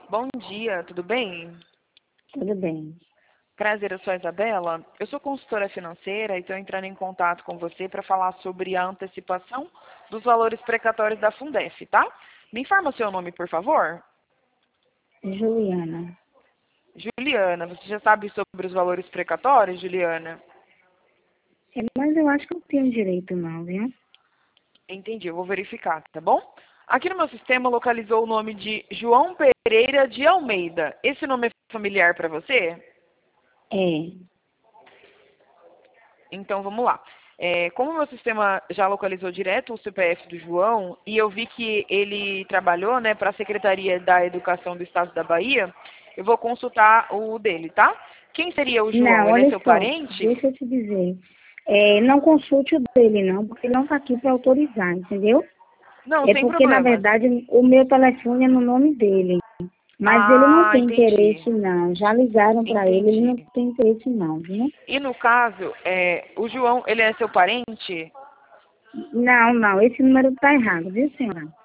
Bom dia, tudo bem? Tudo bem. Prazer, eu sou a Isabela. Eu sou consultora financeira e estou entrando em contato com você para falar sobre a antecipação dos valores precatórios da Fundef, tá? Me informa o seu nome, por favor. Juliana. Juliana, você já sabe sobre os valores precatórios, Juliana? Mas eu acho que não tenho direito não, viu? Entendi, eu vou verificar, tá bom? Aqui no meu sistema localizou o nome de João Pereira de Almeida. Esse nome é familiar para você? É. Então vamos lá. Como o meu sistema já localizou direto o CPF do João e eu vi que ele trabalhou, né, para a Secretaria da Educação do Estado da Bahia, eu vou consultar o dele, tá? Quem seria o João? Não, Ele é olha seu só, parente? deixa eu te dizer. Não consulte o dele não, porque ele não está aqui para autorizar, entendeu? Não, É sem porque, na problemas. verdade, o meu telefone é no nome dele. Mas ele não Ah, tem entendi. interesse não. Já ligaram para ele Entendi. não tem interesse não, viu? E no caso, o João, ele é seu parente? Não, esse número está errado, viu, senhora?